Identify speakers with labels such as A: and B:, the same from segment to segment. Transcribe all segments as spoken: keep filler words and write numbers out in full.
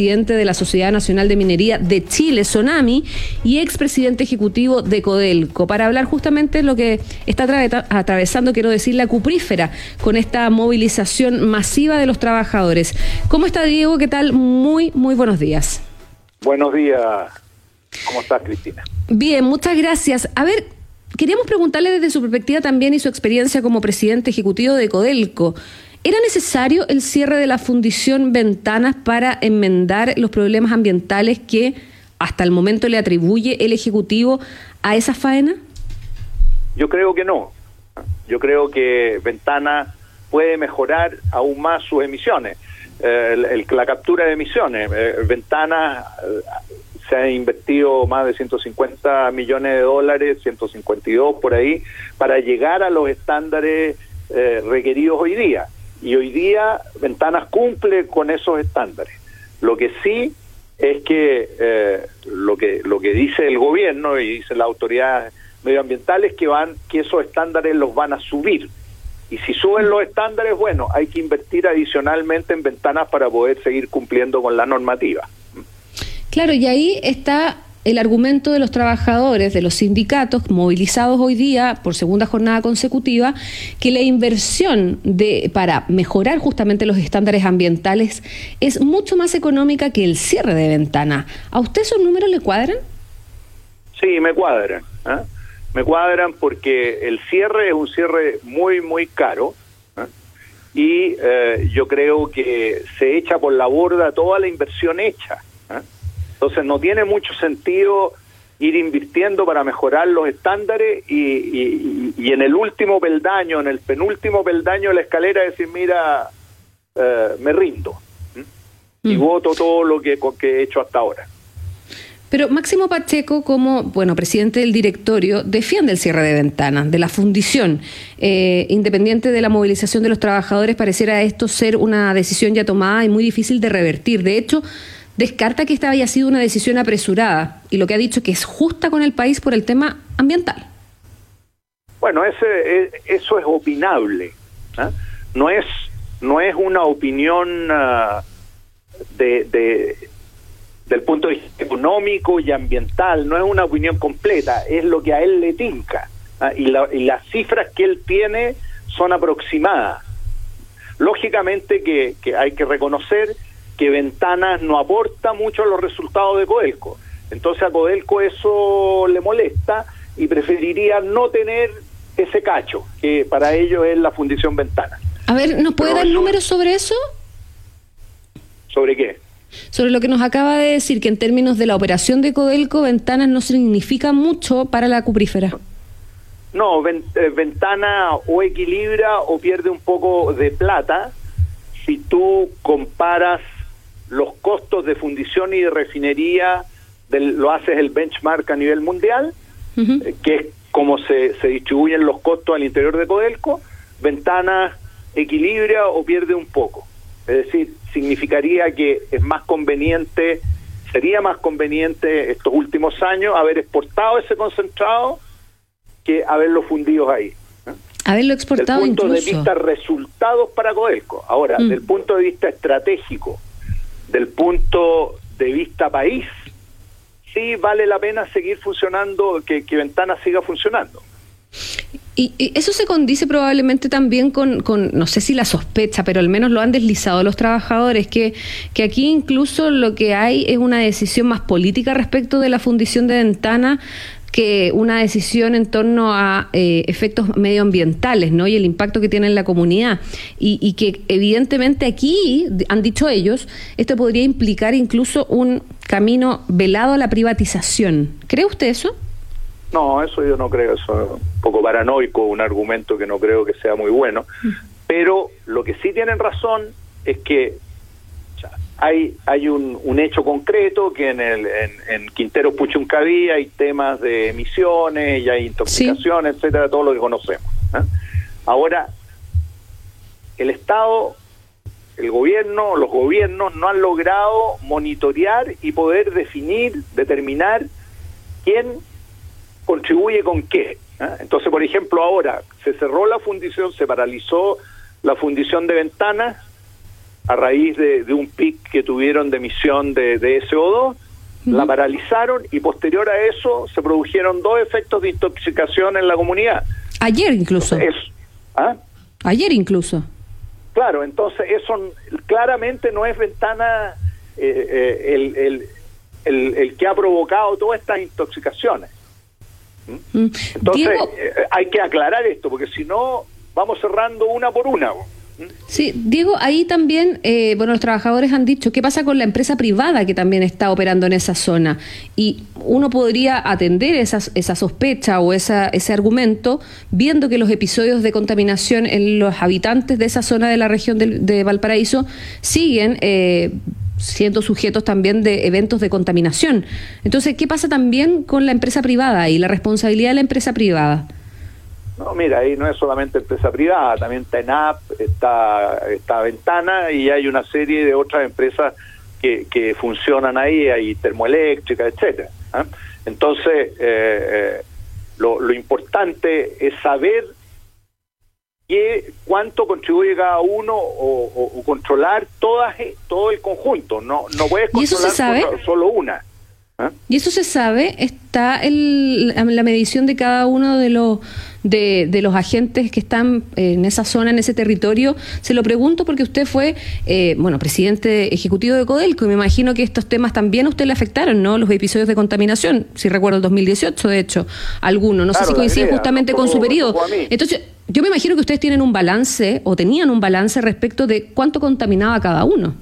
A: presidente de la Sociedad Nacional de Minería de Chile, SONAMI, y expresidente ejecutivo de Codelco, para hablar justamente de lo que está atravesando, quiero decir, la cuprífera, con esta movilización masiva de los trabajadores. ¿Cómo está, Diego? ¿Qué tal? Muy, muy buenos días.
B: Buenos días. ¿Cómo estás, Cristina?
A: Bien, muchas gracias. A ver, queríamos preguntarle desde su perspectiva también y su experiencia como presidente ejecutivo de Codelco. ¿Era necesario el cierre de la fundición Ventanas para enmendar los problemas ambientales que hasta el momento le atribuye el Ejecutivo a esa faena?
B: Yo creo que no. Yo creo que Ventanas puede mejorar aún más sus emisiones, eh, el, el, la captura de emisiones. Eh, Ventanas eh, se ha invertido más de ciento cincuenta millones de dólares, ciento cincuenta y dos por ahí, para llegar a los estándares eh, requeridos hoy día. Y hoy día Ventanas cumple con esos estándares. Lo que sí es que eh, lo que lo que dice el gobierno y dice la autoridad medioambiental es que van que esos estándares los van a subir. Y si suben los estándares, bueno, hay que invertir adicionalmente en Ventanas para poder seguir cumpliendo con la normativa.
A: Claro, y ahí está el argumento de los trabajadores, de los sindicatos movilizados hoy día por segunda jornada consecutiva, que la inversión de para mejorar justamente los estándares ambientales es mucho más económica que el cierre de Ventanas. ¿A usted esos números le cuadran?
B: Sí, me cuadran. ¿eh? Me cuadran porque el cierre es un cierre muy, muy caro, ¿eh? y eh, yo creo que se echa por la borda toda la inversión hecha. ¿eh? Entonces no tiene mucho sentido ir invirtiendo para mejorar los estándares y, y, y en el último peldaño, en el penúltimo peldaño de la escalera decir, mira, eh, me rindo ¿sí? y mm. voto todo lo que, que he hecho hasta ahora.
A: Pero Máximo Pacheco, como bueno presidente del directorio, defiende el cierre de Ventanas, de la fundición. Eh, independiente de la movilización de los trabajadores, pareciera esto ser una decisión ya tomada y muy difícil de revertir. De hecho, descarta que esta haya sido una decisión apresurada y lo que ha dicho que es justa con el país por el tema ambiental.
B: Bueno, ese, eso es opinable. ¿eh? No es no es una opinión uh, de, de del punto de vista económico y ambiental, no es una opinión completa, es lo que a él le tinca. ¿eh? Y, la, y las cifras que él tiene son aproximadas. Lógicamente que, que hay que reconocer que Ventanas no aporta mucho a los resultados de Codelco. Entonces a Codelco eso le molesta y preferiría no tener ese cacho, que para ellos es la fundición Ventanas.
A: A ver, ¿nos puede Pero dar eso, números sobre eso?
B: ¿Sobre qué?
A: Sobre lo que nos acaba de decir, que en términos de la operación de Codelco, Ventanas no significa mucho para la cuprífera.
B: No, Ventanas o equilibra o pierde un poco de plata si tú comparas los costos de fundición y de refinería, del, lo haces el benchmark a nivel mundial, uh-huh. eh, que es como se, se distribuyen los costos al interior de Codelco. Ventanas equilibra o pierde un poco. Es decir, significaría que es más conveniente, sería más conveniente estos últimos años haber exportado ese concentrado que haberlo fundido ahí. ¿eh?
A: Haberlo exportado
B: Desde el punto
A: incluso.
B: de vista resultados para Codelco. Ahora, mm. del punto de vista estratégico, del punto de vista país, sí vale la pena seguir funcionando, que, que Ventanas siga funcionando.
A: Y, y eso se condice probablemente también con, con, no sé si la sospecha, pero al menos lo han deslizado los trabajadores, que, que aquí incluso lo que hay es una decisión más política respecto de la fundición de Ventanas que una decisión en torno a eh, efectos medioambientales, ¿no? Y el impacto que tiene en la comunidad. Y, y que evidentemente aquí, han dicho ellos, esto podría implicar incluso un camino velado a la privatización. ¿Cree usted eso?
B: No, eso yo no creo, eso es un poco paranoico, un argumento que no creo que sea muy bueno. Mm. Pero lo que sí tienen razón es que hay hay un, un hecho concreto que en el en, en Quintero Puchuncaví hay temas de emisiones y hay intoxicaciones, sí. etcétera, todo lo que conocemos. ¿eh? Ahora, el Estado, el gobierno, los gobiernos no han logrado monitorear y poder definir, determinar quién contribuye con qué. ¿eh? Entonces, por ejemplo, ahora se cerró la fundición, se paralizó la fundición de Ventanas, a raíz de, de un pic que tuvieron de emisión de, de ese O dos, uh-huh. la paralizaron y posterior a eso se produjeron dos efectos de intoxicación en la comunidad.
A: Ayer incluso.
B: Entonces, eso, ¿ah?
A: Ayer incluso.
B: Claro, entonces eso claramente no es Ventana eh, eh, el, el, el, el que ha provocado todas estas intoxicaciones. ¿Mm? Mm. Entonces eh, hay que aclarar esto, porque si no vamos cerrando una por una.
A: Sí, Diego, ahí también, eh, bueno, los trabajadores han dicho, ¿qué pasa con la empresa privada que también está operando en esa zona? Y uno podría atender esa, esa sospecha o esa, ese argumento viendo que los episodios de contaminación en los habitantes de esa zona de la región de, de Valparaíso siguen eh, siendo sujetos también de eventos de contaminación. Entonces, ¿qué pasa también con la empresa privada y la responsabilidad de la empresa privada?
B: No, mira, ahí no es solamente empresa privada, también está ENAP, está, está Ventana y hay una serie de otras empresas que, que funcionan ahí, hay termoeléctrica, etcétera. ¿eh? Entonces, eh, eh, lo, lo importante es saber qué, cuánto contribuye cada uno o, o, o controlar todas, todo el conjunto. No, no puedes controlar solo, solo una. ¿eh?
A: ¿Y eso se sabe? ¿Está el, la medición de cada uno de los de, de los agentes que están en esa zona, en ese territorio? Se lo pregunto porque usted fue, eh, bueno, presidente ejecutivo de Codelco, y me imagino que estos temas también a usted le afectaron, ¿no? Los episodios de contaminación, si recuerdo el dos mil dieciocho, de hecho, algunos. No claro, sé si coincide idea, justamente no, con su periodo. Entonces, yo me imagino que ustedes tienen un balance, o tenían un balance respecto de cuánto contaminaba cada uno.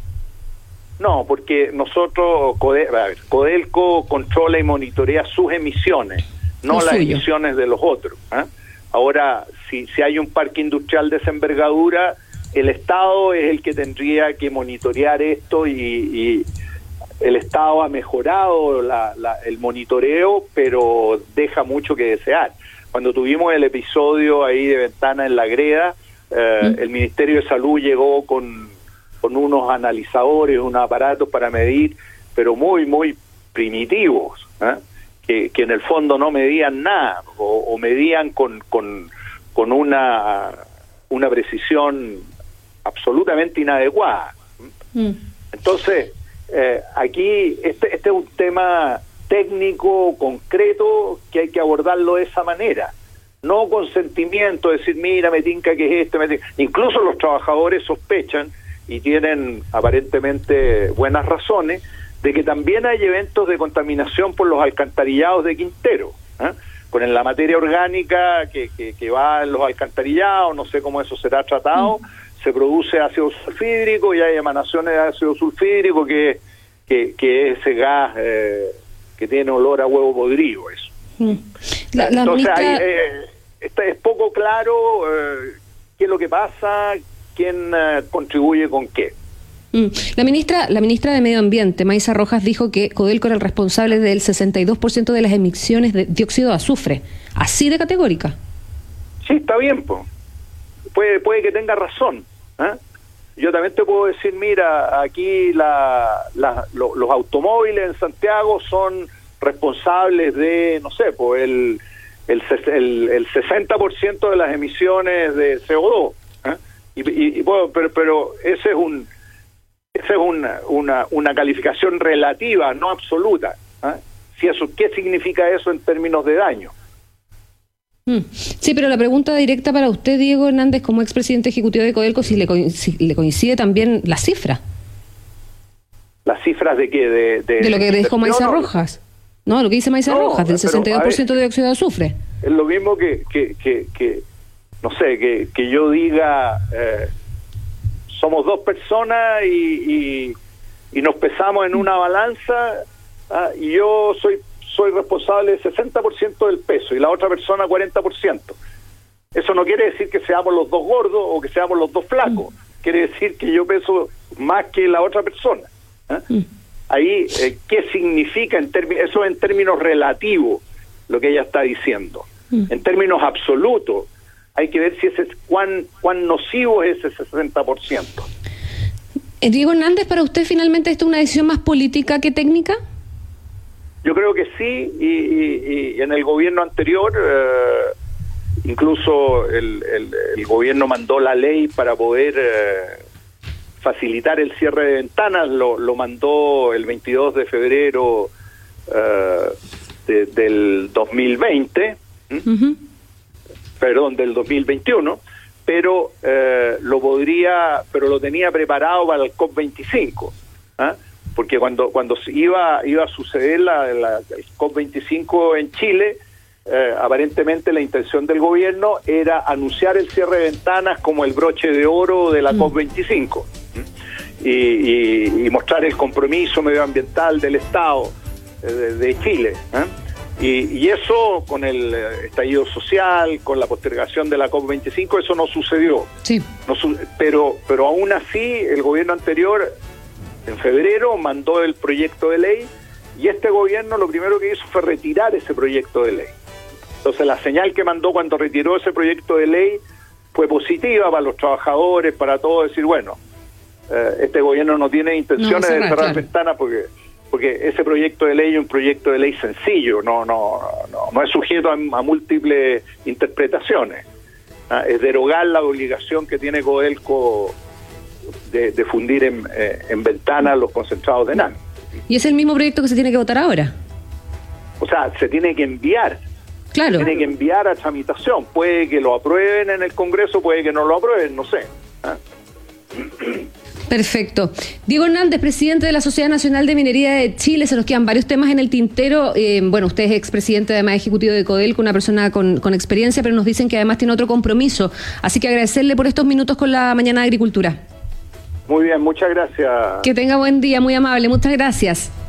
B: No, porque nosotros, Codelco controla y monitorea sus emisiones, no las emisiones de los otros. ¿eh? Ahora, si, si hay un parque industrial de esa envergadura, el Estado es el que tendría que monitorear esto y, y el Estado ha mejorado la, la, el monitoreo, pero deja mucho que desear. Cuando tuvimos el episodio ahí de Ventana en La Greda, eh, ¿Mm? el Ministerio de Salud llegó con, con unos analizadores, unos aparatos para medir, pero muy, muy primitivos, ¿eh? Que, que en el fondo no medían nada o, o medían con, con, con una, una precisión absolutamente inadecuada. Mm. Entonces, eh, aquí este, este es un tema técnico, concreto, que hay que abordarlo de esa manera. No con sentimiento, decir, mira, me tinca que es este, me tinca. Incluso los trabajadores sospechan, y tienen aparentemente buenas razones, de que también hay eventos de contaminación por los alcantarillados de Quintero, ¿eh? con la materia orgánica que, que, que va en los alcantarillados, no sé cómo eso será tratado, mm. se produce ácido sulfídrico y hay emanaciones de ácido sulfídrico que, que, que es ese gas eh, que tiene olor a huevo podrido, eso. Mm. La, la Entonces, ministra... hay, eh, está, es poco claro eh, qué es lo que pasa, quién eh, contribuye con qué.
A: La ministra, la ministra de Medio Ambiente, Maysa Rojas, dijo que Codelco era el responsable del sesenta y dos por ciento de las emisiones de dióxido de azufre. ¿Así de categórica?
B: Sí, está bien, pues. Puede, puede que tenga razón. ¿eh? Yo también te puedo decir, mira, aquí la, la, lo, los automóviles en Santiago son responsables de, no sé, pues el, el, el, el sesenta por ciento de las emisiones de C O dos. ¿eh? Y, y, y bueno, pero, pero ese es un... Esa es una, una, una calificación relativa, no absoluta. ¿eh? Si eso, ¿qué significa eso en términos de daño?
A: Mm. Sí, pero la pregunta directa para usted, Diego Hernández, como expresidente ejecutivo de Codelco, si le coincide, si le coincide también la cifra.
B: ¿Las cifras de qué? De, de,
A: de lo que dijo Maysa Rojas. No, lo que dice Maysa no, Rojas, del sesenta y dos por ciento ver, de dióxido de azufre.
B: Es lo mismo que, que, que, que no sé, que, que yo diga... Eh, somos dos personas y, y, y nos pesamos en una balanza ¿ah? y yo soy soy responsable del sesenta por ciento del peso y la otra persona cuarenta por ciento. Eso no quiere decir que seamos los dos gordos o que seamos los dos flacos. Quiere decir que yo peso más que la otra persona. ¿eh? Ahí, eh, ¿qué significa? En eso en términos relativos, lo que ella está diciendo. En términos absolutos, hay que ver si ese cuán cuán nocivo es ese sesenta por ciento.
A: Diego Hernández, ¿para usted finalmente esto es una decisión más política que técnica?
B: Yo creo que sí, y, y, y en el gobierno anterior, eh, incluso el, el, el gobierno mandó la ley para poder eh, facilitar el cierre de ventanas, lo, lo mandó el veintidós de febrero uh, de, del dos mil veinte, uh-huh. perdón, del dos mil veintiuno, pero uh, lo podría, pero lo tenía preparado para el COP veinticinco, ¿eh? Porque cuando cuando iba iba a suceder la, la, el COP veinticinco en Chile, eh, aparentemente la intención del gobierno era anunciar el cierre de ventanas como el broche de oro de la mm. COP veinticinco y, y, y mostrar el compromiso medioambiental del Estado eh, de, de Chile, ¿eh? y, y eso con el estallido social, con la postergación de la COP veinticinco, eso no sucedió.
A: Sí.
B: No su- pero pero aún así el gobierno anterior en febrero mandó el proyecto de ley y este gobierno lo primero que hizo fue retirar ese proyecto de ley. Entonces la señal que mandó cuando retiró ese proyecto de ley fue positiva para los trabajadores, para todos, decir, bueno, eh, este gobierno no tiene intenciones no, cerrar, de cerrar claro. ventanas porque porque ese proyecto de ley es un proyecto de ley sencillo, no no no, no es sujeto a, a múltiples interpretaciones. ¿Ah? Es derogar la obligación que tiene Codelco De, de fundir en, eh, en ventanas los concentrados de N A M.
A: ¿Y es el mismo proyecto que se tiene que votar ahora?
B: O sea, se tiene que enviar.
A: Claro.
B: Se tiene que enviar a tramitación. Puede que lo aprueben en el Congreso, puede que no lo aprueben, no sé. ¿Ah?
A: Perfecto. Diego Hernández, presidente de la Sociedad Nacional de Minería de Chile, se nos quedan varios temas en el tintero. Eh, bueno, usted es expresidente además ejecutivo de Codelco, una persona con, con experiencia, pero nos dicen que además tiene otro compromiso. Así que agradecerle por estos minutos con la Mañana de Agricultura.
B: Muy bien, muchas gracias.
A: Que tenga buen día, muy amable, muchas gracias.